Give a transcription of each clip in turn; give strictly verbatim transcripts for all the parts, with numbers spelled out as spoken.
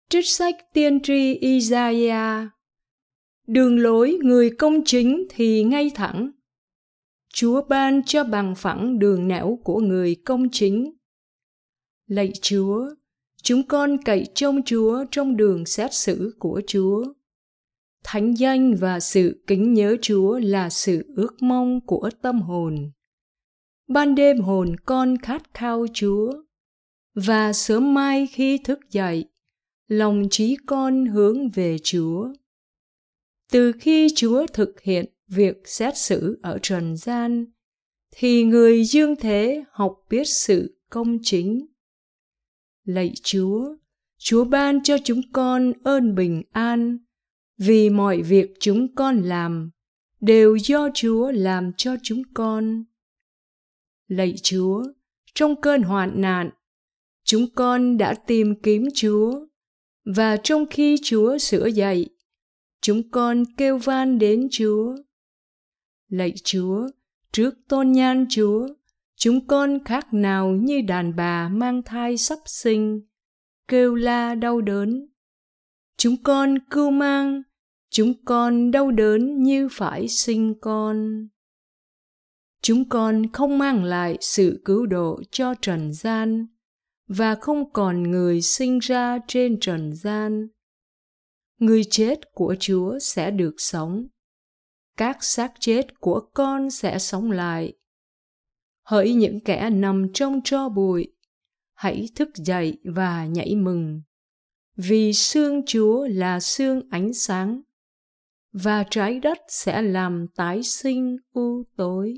Trích sách tiên tri Isaiah. Đường lối người công chính thì ngay thẳng. Chúa ban cho bằng phẳng đường nẻo của người công chính. Lạy Chúa, chúng con cậy trông Chúa trong đường xét xử của Chúa. Thánh danh và sự kính nhớ Chúa là sự ước mong của tâm hồn. Ban đêm hồn con khát khao Chúa, và sớm mai khi thức dậy, lòng trí con hướng về Chúa. Từ khi Chúa thực hiện việc xét xử ở trần gian, thì người dương thế học biết sự công chính. Lạy Chúa, Chúa ban cho chúng con ơn bình an, vì mọi việc chúng con làm đều do Chúa làm cho chúng con. Lạy Chúa, trong cơn hoạn nạn, chúng con đã tìm kiếm Chúa, và trong khi Chúa sửa dạy, chúng con kêu van đến Chúa. Lạy Chúa, trước tôn nhan Chúa, chúng con khác nào như đàn bà mang thai sắp sinh, kêu la đau đớn. Chúng con cưu mang, chúng con đau đớn như phải sinh con. Chúng con không mang lại sự cứu độ cho trần gian, và không còn người sinh ra trên trần gian. Người chết của Chúa sẽ được sống. Các xác chết của con sẽ sống lại. Hỡi những kẻ nằm trong tro bụi, hãy thức dậy và nhảy mừng, vì xương Chúa là xương ánh sáng, và trái đất sẽ làm tái sinh u tối.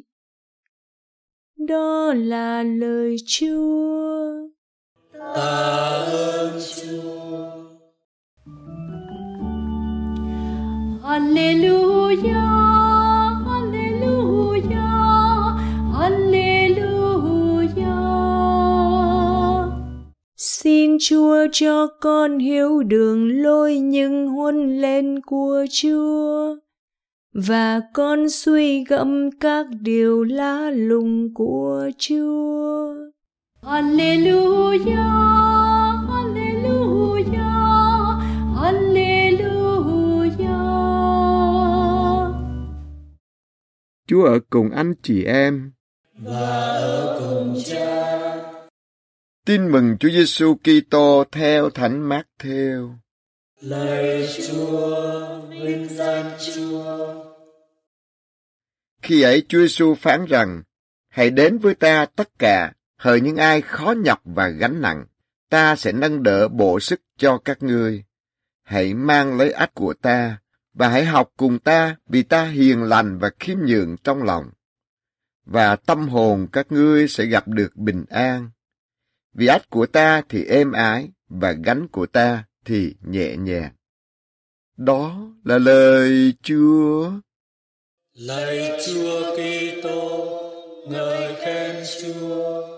Đó là lời Chúa. Ta ơn Chúa. Alleluia, Alleluia, Alleluia. Xin Chúa cho con hiểu đường lối những huấn lên của Chúa, và con suy gẫm các điều lá lùng của Chúa. Alleluia, Alleluia, Alleluia. Chúa ở cùng anh chị em Và ở cùng Cha. Tin mừng Chúa Giêsu Kitô theo Thánh Mát-thêu. Lạy Chúa, vinh danh Chúa. Khi ấy Chúa Giêsu phán rằng: Hãy đến với ta tất cả, hỡi những ai khó nhọc và gánh nặng, ta sẽ nâng đỡ bổ sức cho các ngươi. Hãy mang lấy ách của ta, và hãy học cùng ta, vì ta hiền lành và khiêm nhường trong lòng. Và tâm hồn các ngươi sẽ gặp được bình an. Vì ách của ta thì êm ái, và gánh của ta thì nhẹ nhàng. Đó là lời Chúa. Lạy Chúa Kitô, ngợi khen Chúa.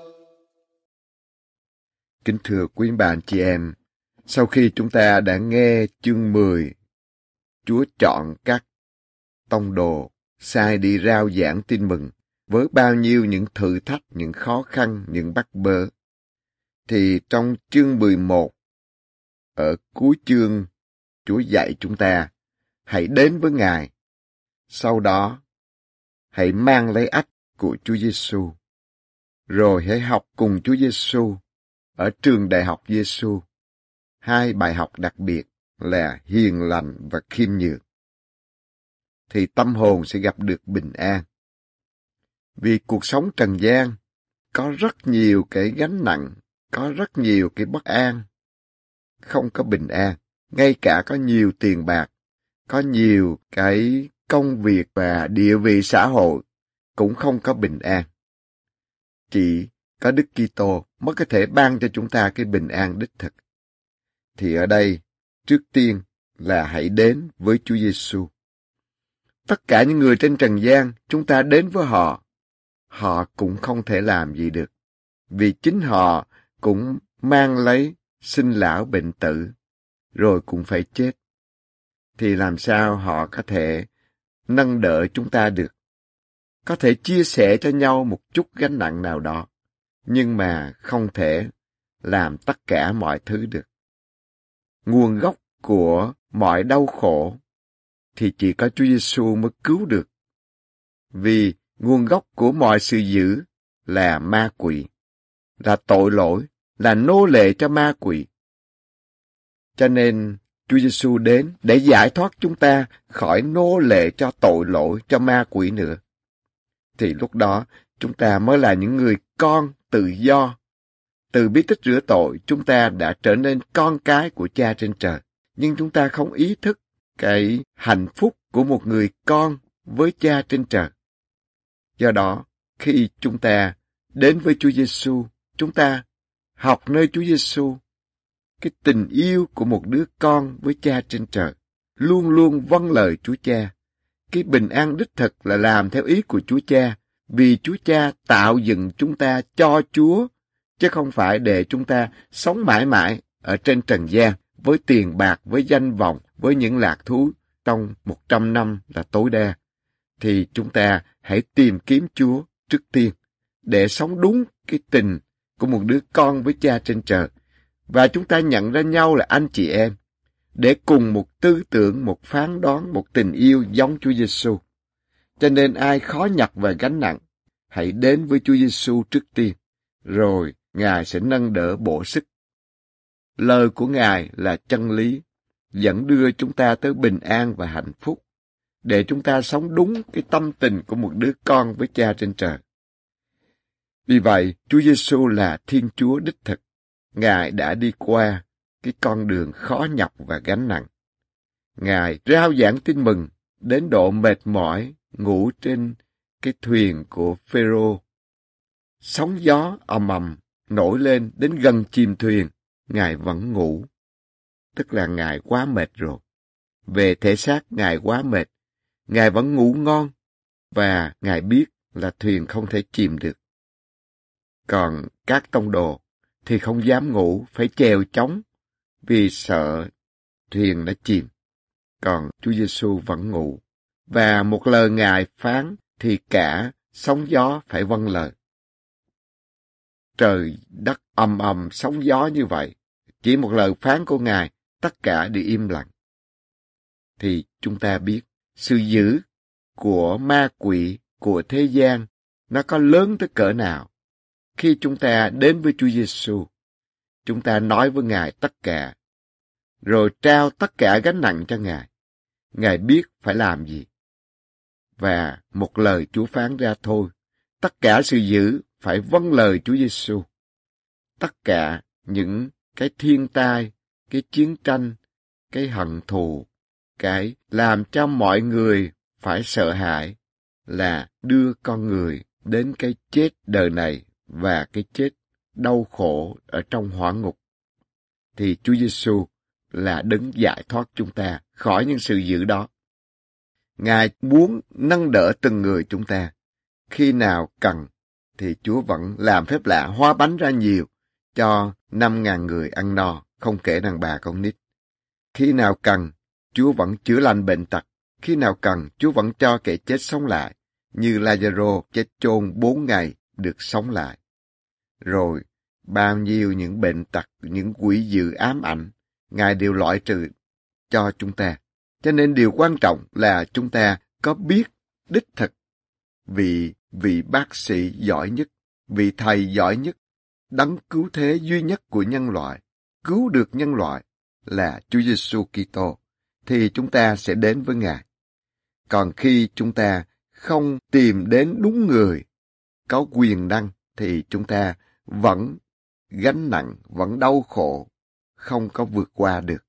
Kính thưa quý bà anh chị em, sau khi chúng ta đã nghe chương mười, Chúa chọn các tông đồ sai đi rao giảng tin mừng với bao nhiêu những thử thách, những khó khăn, những bắt bớ, thì trong chương mười một, ở cuối chương, Chúa dạy chúng ta hãy đến với Ngài. Sau đó, hãy mang lấy ách của Chúa Giêsu, rồi hãy học cùng Chúa Giêsu ở trường đại học Giêsu. Hai bài học đặc biệt là hiền lành và khiêm nhường. Thì tâm hồn sẽ gặp được bình an. Vì cuộc sống trần gian có rất nhiều cái gánh nặng, có rất nhiều cái bất an, không có bình an. Ngay cả có nhiều tiền bạc, có nhiều cái công việc và địa vị xã hội cũng không có bình an. Chỉ có Đức Kitô mới có thể ban cho chúng ta cái bình an đích thực. Thì ở đây, trước tiên là hãy đến với Chúa Giêsu. Tất cả những người trên trần gian, chúng ta đến với họ, họ cũng không thể làm gì được, vì chính họ cũng mang lấy sinh lão bệnh tử, rồi cũng phải chết. Thì làm sao họ có thể nâng đỡ chúng ta được? Có thể chia sẻ cho nhau một chút gánh nặng nào đó, nhưng mà không thể làm tất cả mọi thứ được. nguồn gốc của mọi đau khổ, thì chỉ có Chúa Giêsu mới cứu được. Vì nguồn gốc của mọi sự dữ là ma quỷ, là tội lỗi, là nô lệ cho ma quỷ. Cho nên Chúa Giêsu đến để giải thoát chúng ta khỏi nô lệ cho tội lỗi, cho ma quỷ nữa. Thì lúc đó chúng ta mới là những người con tự do. Từ biết tích rửa tội, chúng ta đã trở nên con cái của Cha trên trời. Nhưng chúng ta không ý thức cái hạnh phúc của một người con với Cha trên trời. Do đó, khi chúng ta đến với Chúa Giêsu, chúng ta học nơi Chúa Giêsu cái tình yêu của một đứa con với Cha trên trời, luôn luôn vâng lời Chúa Cha. Cái bình an đích thực là làm theo ý của Chúa Cha, vì Chúa Cha tạo dựng chúng ta cho Chúa, chứ không phải để chúng ta sống mãi mãi ở trên trần gian với tiền bạc, với danh vọng, với những lạc thú trong một trăm năm là tối đa. Thì chúng ta hãy tìm kiếm Chúa trước tiên để sống đúng cái tình của một đứa con với Cha trên trời. Và chúng ta nhận ra nhau là anh chị em, để cùng một tư tưởng, một phán đoán, một tình yêu giống Chúa Giêsu. Cho nên ai khó nhọc và gánh nặng, hãy đến với Chúa Giêsu trước tiên, rồi Ngài sẽ nâng đỡ bổ sức. Lời của Ngài là chân lý, dẫn đưa chúng ta tới bình an và hạnh phúc, để chúng ta sống đúng cái tâm tình của một đứa con với Cha trên trời. Vì vậy, Chúa Giêsu là Thiên Chúa đích thực. Ngài đã đi qua cái con đường khó nhọc và gánh nặng. Ngài rao giảng tin mừng đến độ mệt mỏi, ngủ trên cái thuyền của Phêrô. Sóng gió ầm ầm nổi lên đến gần chìm thuyền, Ngài vẫn ngủ. Tức là Ngài quá mệt rồi. Về thể xác Ngài quá mệt, Ngài vẫn ngủ ngon, và Ngài biết là thuyền không thể chìm được. Còn các tông đồ thì không dám ngủ, phải chèo chống, vì sợ thuyền đã chìm. Còn Chúa Giêsu vẫn ngủ, và một lời Ngài phán thì cả sóng gió phải vâng lời. Trời đất ầm ầm sóng gió như vậy, chỉ một lời phán của Ngài, tất cả đều im lặng. Thì chúng ta biết sự dữ của ma quỷ, của thế gian, nó có lớn tới cỡ nào. Khi chúng ta đến với Chúa Giêsu, chúng ta nói với Ngài tất cả, rồi trao tất cả gánh nặng cho Ngài. Ngài biết phải làm gì. Và một lời Chúa phán ra thôi, tất cả sự dữ phải vâng lời Chúa Giêsu. Tất cả những cái thiên tai, cái chiến tranh, cái hận thù, cái làm cho mọi người phải sợ hãi là đưa con người đến cái chết đời này và cái chết đau khổ ở trong hỏa ngục. Thì Chúa Giêsu là đấng giải thoát chúng ta khỏi những sự dữ đó. Ngài muốn nâng đỡ từng người chúng ta. Khi nào cần thì Chúa vẫn làm phép lạ hóa bánh ra nhiều cho năm ngàn người ăn no, không kể đàn bà con nít. Khi nào cần, Chúa vẫn chữa lành bệnh tật. Khi nào cần, Chúa vẫn cho kẻ chết sống lại, như Lazaro chết chôn bốn ngày được sống lại. Rồi, bao nhiêu những bệnh tật, những quỷ dữ ám ảnh, Ngài đều loại trừ cho chúng ta. Cho nên điều quan trọng là chúng ta có biết đích thực vị, vị bác sĩ giỏi nhất, vị thầy giỏi nhất, đấng cứu thế duy nhất của nhân loại, cứu được nhân loại là Chúa Giêsu Kitô, thì chúng ta sẽ đến với Ngài. Còn khi chúng ta không tìm đến đúng người có quyền năng, thì chúng ta vẫn gánh nặng, vẫn đau khổ, không có vượt qua được.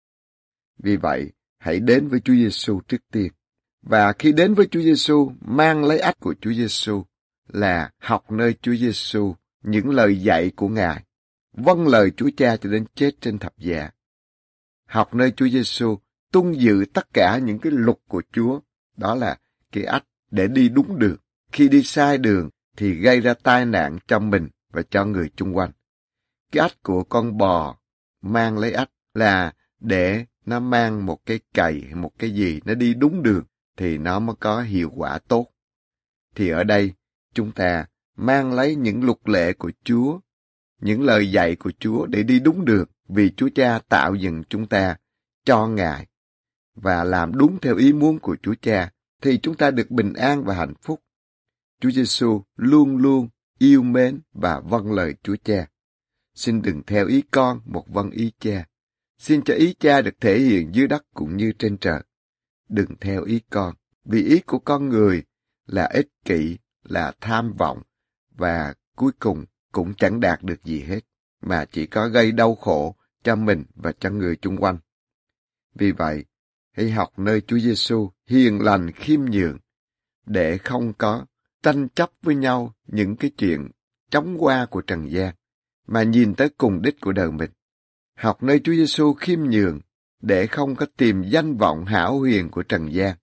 Vì vậy, hãy đến với Chúa Giêsu trước tiên. Và khi đến với Chúa Giêsu, mang lấy ách của Chúa Giêsu là học nơi Chúa Giêsu những lời dạy của Ngài, vâng lời Chúa Cha cho đến chết trên thập giá. Học nơi Chúa Giêsu tuân giữ tất cả những cái luật của Chúa, đó là cái ách để đi đúng đường. Khi đi sai đường thì gây ra tai nạn cho mình và cho người chung quanh. Cái ách của con bò mang lấy ách là để nó mang một cái cày, một cái gì, nó đi đúng đường thì nó mới có hiệu quả tốt. Thì ở đây chúng ta mang lấy những luật lệ của Chúa những lời dạy của Chúa để đi đúng đường, vì Chúa Cha tạo dựng chúng ta cho Ngài và làm đúng theo ý muốn của Chúa Cha, thì chúng ta được bình an và hạnh phúc. Chúa Giêsu luôn luôn yêu mến và vâng lời Chúa Cha. Xin đừng theo ý con một vâng ý Cha. Xin cho ý Cha được thể hiện dưới đất cũng như trên trời. Đừng theo ý con, vì ý của con người là ích kỷ, là tham vọng, và cuối cùng cũng chẳng đạt được gì hết, mà chỉ có gây đau khổ cho mình và cho người chung quanh. Vì vậy, hãy học nơi Chúa Giêsu hiền lành khiêm nhường, để không có tranh chấp với nhau những cái chuyện chóng qua của trần gian, mà nhìn tới cùng đích của đời mình. Học nơi Chúa Giêsu khiêm nhường, để không có tìm danh vọng hão huyền của trần gian,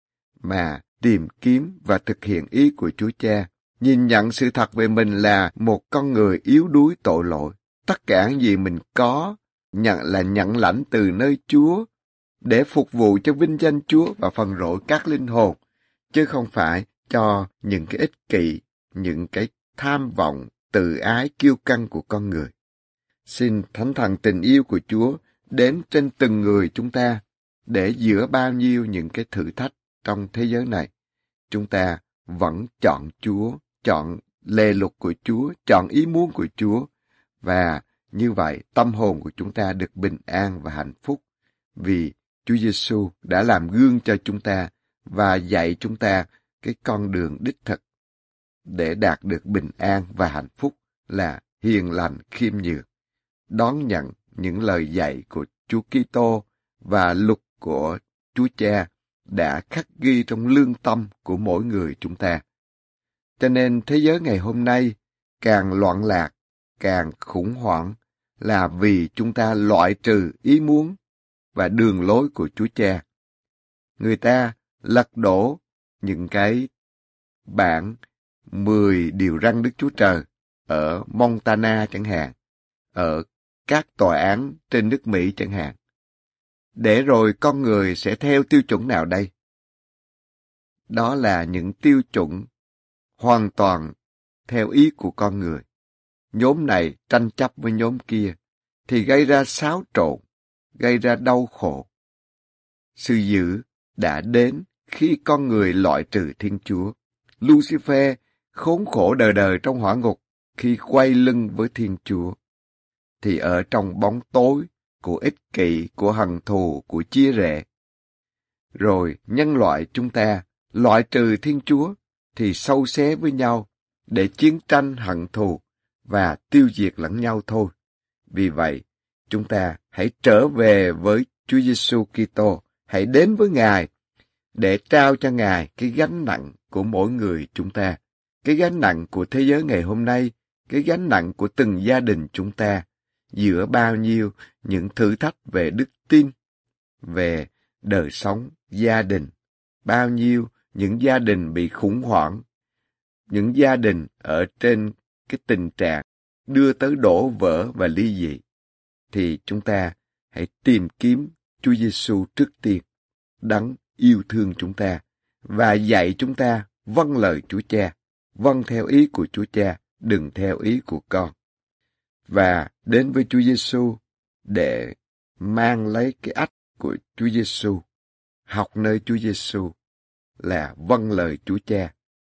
mà tìm kiếm và thực hiện ý của Chúa Cha, nhìn nhận sự thật về mình là một con người yếu đuối tội lỗi. Tất cả những gì mình có nhận là nhận lãnh từ nơi Chúa, để phục vụ cho vinh danh Chúa và phần rỗi các linh hồn, chứ không phải cho những cái ích kỷ, những cái tham vọng, tự ái, kiêu căng của con người. Xin Thánh Thần tình yêu của Chúa đến trên từng người chúng ta, để giữa bao nhiêu những cái thử thách trong thế giới này, chúng ta vẫn chọn Chúa, chọn lề luật của Chúa, chọn ý muốn của Chúa, và như vậy tâm hồn của chúng ta được bình an và hạnh phúc, vì Chúa Giêsu đã làm gương cho chúng ta và dạy chúng ta cái con đường đích thực để đạt được bình an và hạnh phúc là hiền lành khiêm nhường, đón nhận những lời dạy của Chúa Kitô và luật của Chúa Cha đã khắc ghi trong lương tâm của mỗi người chúng ta. Cho nên thế giới ngày hôm nay càng loạn lạc, càng khủng hoảng là vì chúng ta loại trừ ý muốn và đường lối của Chúa Cha. Người ta lật đổ những cái bản mười điều răn Đức Chúa Trời ở Montana chẳng hạn, ở các tòa án trên nước Mỹ chẳng hạn. Để rồi con người sẽ theo tiêu chuẩn nào đây? Đó là những tiêu chuẩn hoàn toàn theo ý của con người. Nhóm này tranh chấp với nhóm kia, thì gây ra xáo trộn, gây ra đau khổ. Sự dữ đã đến khi con người loại trừ Thiên Chúa. Lucifer khốn khổ đời đời trong hỏa ngục khi quay lưng với Thiên Chúa. Thì ở trong bóng tối của ích kỷ, của hận thù, của chia rẽ. Rồi nhân loại chúng ta loại trừ Thiên Chúa thì sâu xé với nhau để chiến tranh hận thù và tiêu diệt lẫn nhau thôi. Vì vậy, chúng ta hãy trở về với Chúa Giêsu Kitô, hãy đến với Ngài để trao cho Ngài cái gánh nặng của mỗi người chúng ta, cái gánh nặng của thế giới ngày hôm nay, cái gánh nặng của từng gia đình chúng ta, giữa bao nhiêu những thử thách về đức tin, về đời sống, gia đình, bao nhiêu những gia đình bị khủng hoảng, những gia đình ở trên cái tình trạng đưa tới đổ vỡ và ly dị, thì chúng ta hãy tìm kiếm Chúa Giêsu trước tiên, Đấng yêu thương chúng ta và dạy chúng ta vâng lời Chúa Cha, vâng theo ý của Chúa Cha, đừng theo ý của con. Và đến với Chúa Giêsu để mang lấy cái ách của Chúa Giêsu, học nơi Chúa Giêsu là vâng lời Chúa Cha.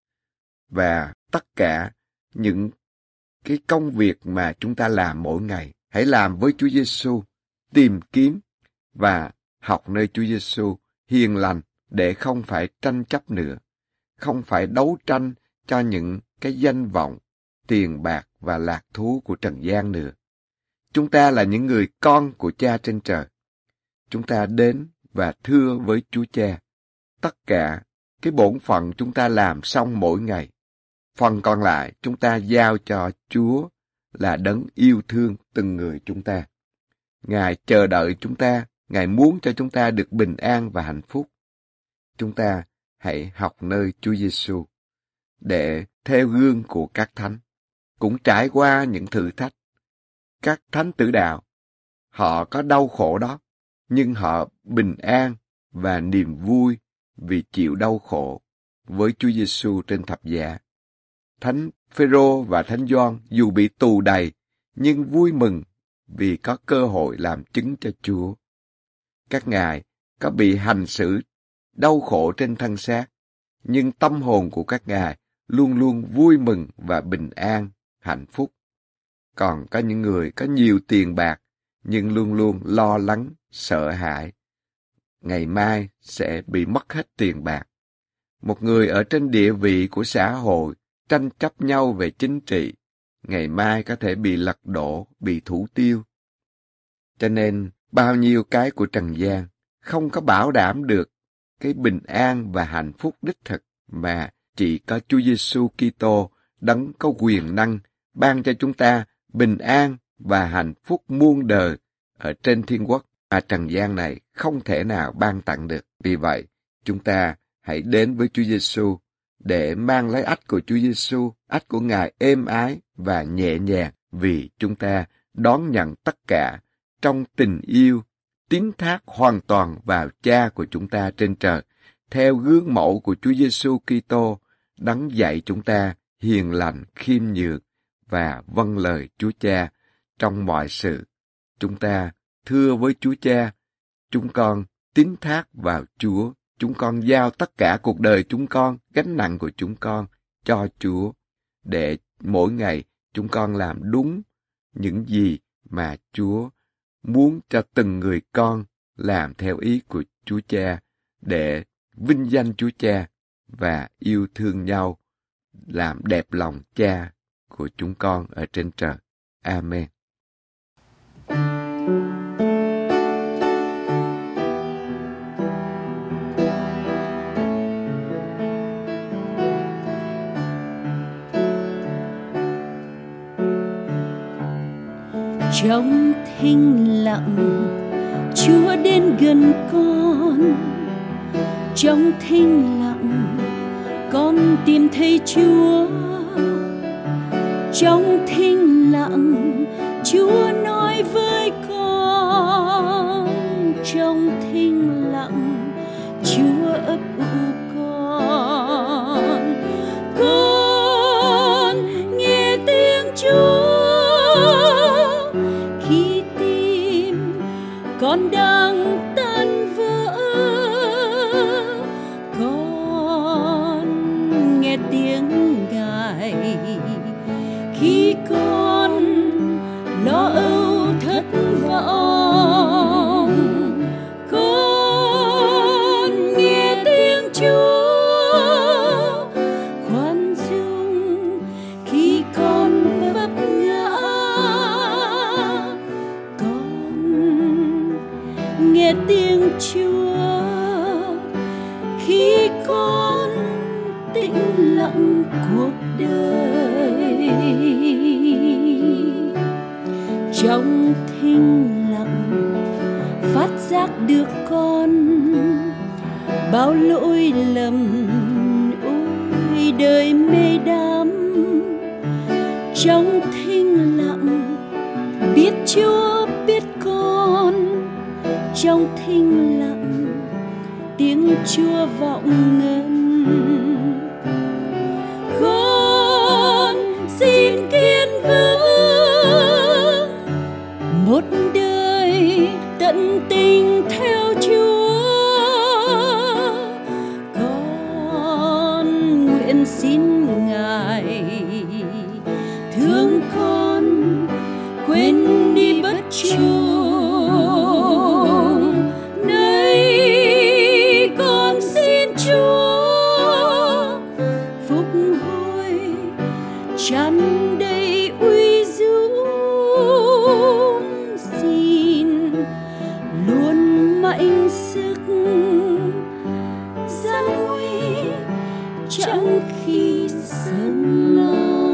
Và tất cả những cái công việc mà chúng ta làm mỗi ngày, hãy làm với Chúa Giêsu, tìm kiếm và học nơi Chúa Giêsu hiền lành để không phải tranh chấp nữa, không phải đấu tranh cho những cái danh vọng, tiền bạc và lạc thú của trần gian nữa. Chúng ta là những người con của Cha trên trời. Chúng ta đến và thưa với Chúa Cha tất cả cái bổn phận chúng ta làm xong mỗi ngày. Phần còn lại chúng ta giao cho Chúa là Đấng yêu thương từng người chúng ta. Ngài chờ đợi chúng ta, Ngài muốn cho chúng ta được bình an và hạnh phúc. Chúng ta hãy học nơi Chúa Giêsu để theo gương của các thánh, cũng trải qua những thử thách. Các thánh tử đạo, họ có đau khổ đó, nhưng họ bình an và niềm vui vì chịu đau khổ với Chúa Giêsu trên thập giá. Thánh Phêrô và Thánh Gioan dù bị tù đầy, nhưng vui mừng vì có cơ hội làm chứng cho Chúa. Các ngài có bị hành xử đau khổ trên thân xác, nhưng tâm hồn của các ngài luôn luôn vui mừng và bình an, hạnh phúc. Còn có những người có nhiều tiền bạc, nhưng luôn luôn lo lắng, sợ hãi. Ngày mai sẽ bị mất hết tiền bạc. Một người ở trên địa vị của xã hội, tranh chấp nhau về chính trị, ngày mai có thể bị lật đổ, bị thủ tiêu. Cho nên, bao nhiêu cái của trần gian không có bảo đảm được cái bình an và hạnh phúc đích thực mà chỉ có Chúa Giêsu Kitô đấng có quyền năng ban cho chúng ta bình an và hạnh phúc muôn đời ở trên thiên quốc mà trần gian này không thể nào ban tặng được. Vì vậy, chúng ta hãy đến với Chúa Giêsu để mang lấy ách của Chúa Giêsu, ách của Ngài êm ái và nhẹ nhàng, vì chúng ta đón nhận tất cả trong tình yêu, tín thác hoàn toàn vào Cha của chúng ta trên trời, theo gương mẫu của Chúa Giêsu Kitô, đấng dạy chúng ta hiền lành, khiêm nhường và vâng lời Chúa Cha trong mọi sự. Chúng ta thưa với Chúa Cha, chúng con tín thác vào Chúa, chúng con giao tất cả cuộc đời chúng con, gánh nặng của chúng con cho Chúa, để mỗi ngày chúng con làm đúng những gì mà Chúa muốn cho từng người con làm theo ý của Chúa Cha, để vinh danh Chúa Cha và yêu thương nhau, làm đẹp lòng Cha của chúng con ở trên trời. Amen. Trong thinh lặng, Chúa đến gần con. Trong thinh lặng, con tìm thấy Chúa. Trong thinh lặng, Chúa nói với con. Trong thinh lặng, Chúa ấp ủ con. Con nghe tiếng Chúa. Con đang tan vỡ, con nghe tiếng Ngài khi con lo âu thất vọng. Con nghe tiếng Chúa khoan dung khi con vấp ngã. Nghe tiếng Chúa khi con tĩnh lặng cuộc đời. Trong thinh lặng phát giác được con bao lỗi lầm, ôi đời mê đắm. Trong thinh lặng biết Chúa biết con. Trong thinh lặng tiếng Chúa vọng ngân. Con xin kiên vững một đời tận tình theo Chúa. Con nguyện xin Ngài thương con, quên đi bất chu. Tràn đầy uy dũng, xin luôn mạnh sức gian nguy chẳng khi sân lo.